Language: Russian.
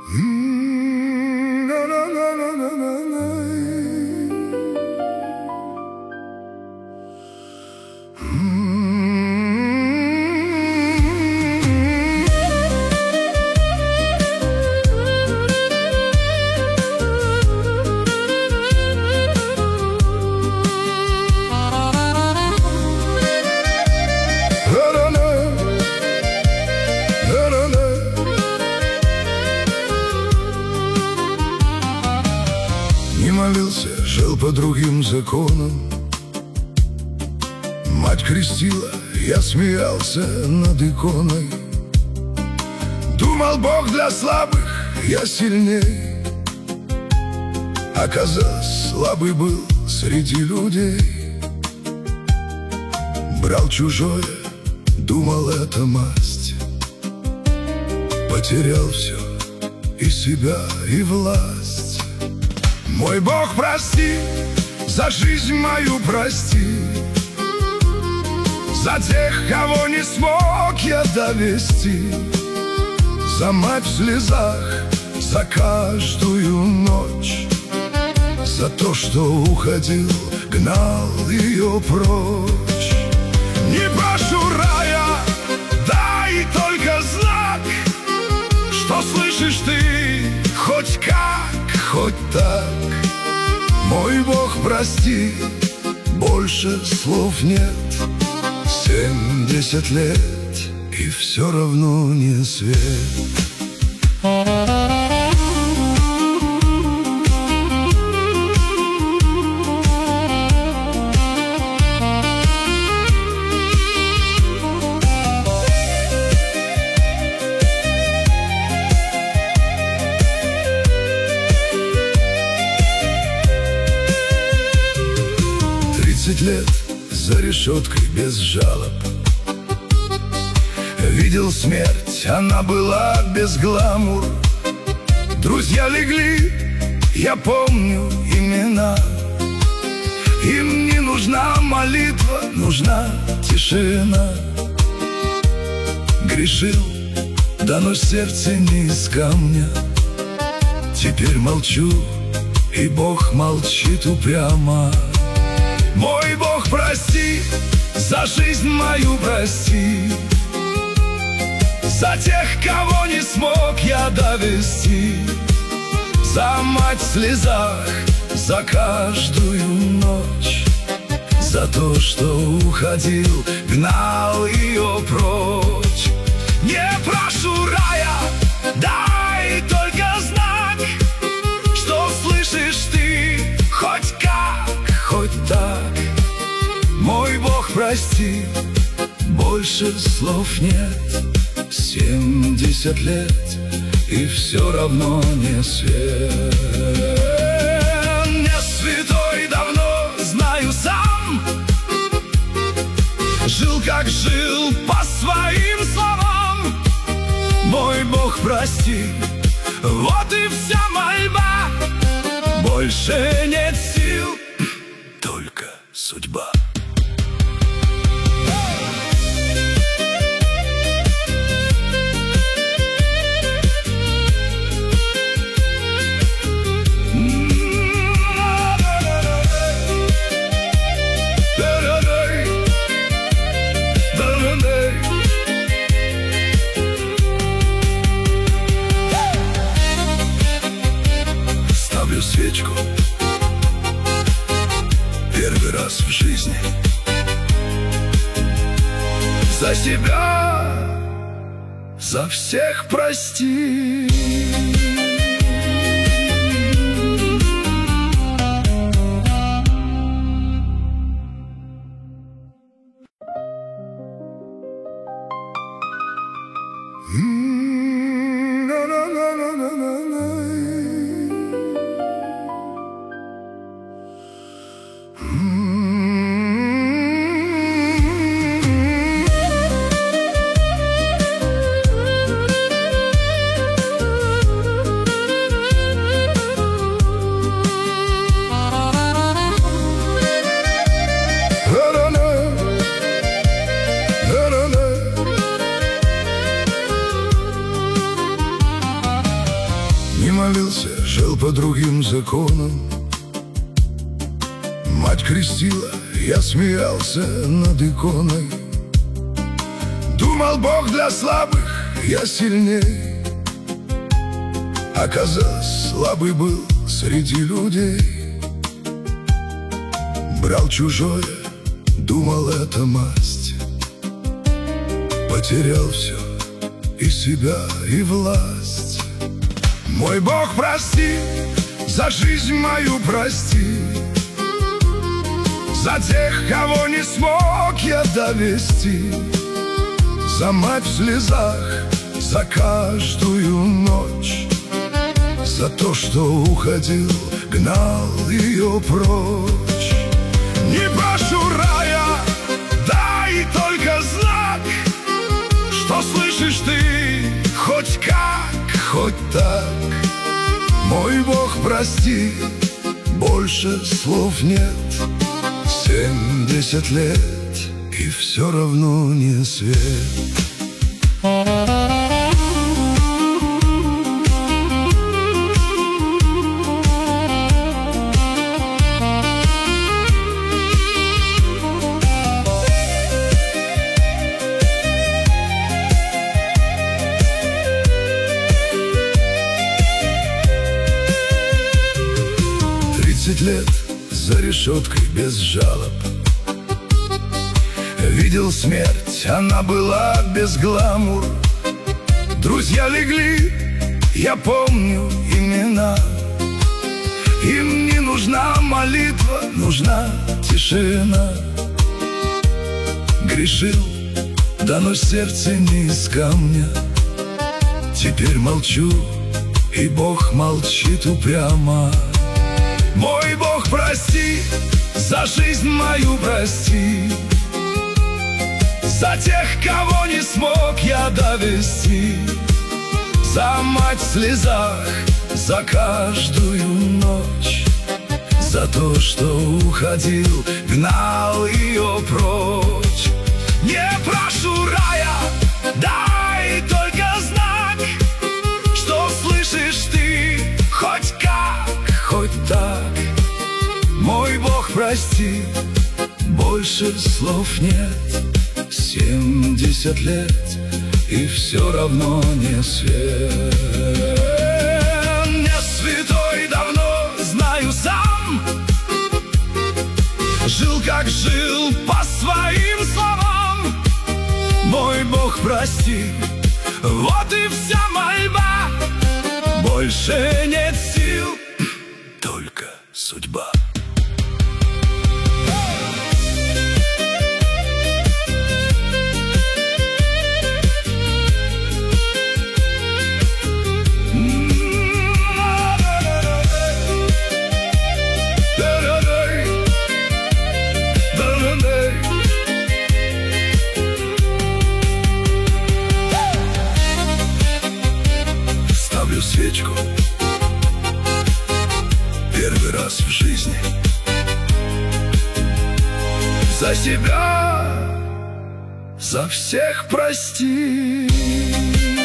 Na, na, na, na, na, na, na. Не молился, жил по другим законам. Мать крестила, я смеялся над иконой. Думал, Бог для слабых, я сильней. Оказалось, слабый был среди людей. Брал чужое, думал, это масть. Потерял все, и себя, и власть. Мой Бог, прости, за жизнь мою прости, за тех, кого не смог я довести, за мать в слезах, за каждую ночь, за то, что уходил, гнал ее прочь. Не прошу рая, дай только знак, что слышишь ты, хоть как, хоть так. Мой Бог, прости, больше слов нет. 70 лет, и все равно не свет. 30 лет за решеткой без жалоб. Видел смерть, она была без гламур. Друзья легли, я помню имена. Им не нужна молитва, нужна тишина. Грешил, да но сердце не из камня. Теперь молчу, и Бог молчит упрямо. Мой Бог, прости, за жизнь мою прости, за тех, кого не смог я довести, за мать в слезах, за каждую ночь, за то, что уходил, гнал ее прочь. Не прошу рая, дай только знак, что слышишь ты, хоть как, хоть так. Мой Бог, прости, больше слов нет. 70 лет, и все равно не свет. Не святой давно, знаю сам, жил как жил, по своим словам. Мой Бог, прости, вот и вся мольба. Больше нет сил, только судьба. Ставлю свечку первый раз в жизни за себя, за всех прости. молился, жил по другим законам. Мать крестила, я смеялся над иконой. Думал, Бог для слабых, я сильней. Оказалось, слабый был среди людей. Брал чужое, думал, это масть. Потерял все, и себя, и власть. Мой Бог, прости, за жизнь мою прости, за тех, кого не смог я довести, за мать в слезах, за каждую ночь, за то, что уходил, гнал ее прочь. Не прошу рая, дай только знак, что слышишь ты, хоть как, хоть так. Мой Бог, прости, больше слов нет. 70 лет, и все равно не свет. 30 лет за решеткой без жалоб. Видел смерть, она была без гламур. Друзья легли, я помню имена. Им не нужна молитва, нужна тишина. Грешил, да но сердце не из камня. Теперь молчу, и Бог молчит упрямо. Мой Бог, прости, за жизнь мою прости, за тех, кого не смог я довести, за мать в слезах, за каждую ночь, за то, что уходил, гнал ее прочь. Не прошу рая, дай только знак, что слышишь ты, хоть как, хоть так. Мой Бог, прости, больше слов нет. 70 лет, и все равно не свет. Не святой давно, знаю сам, жил как жил, по своим словам. Мой Бог, прости, вот и вся мольба. Больше нет сил, только судьба. Ставлю свечку первый раз в жизни за себя, за всех прости.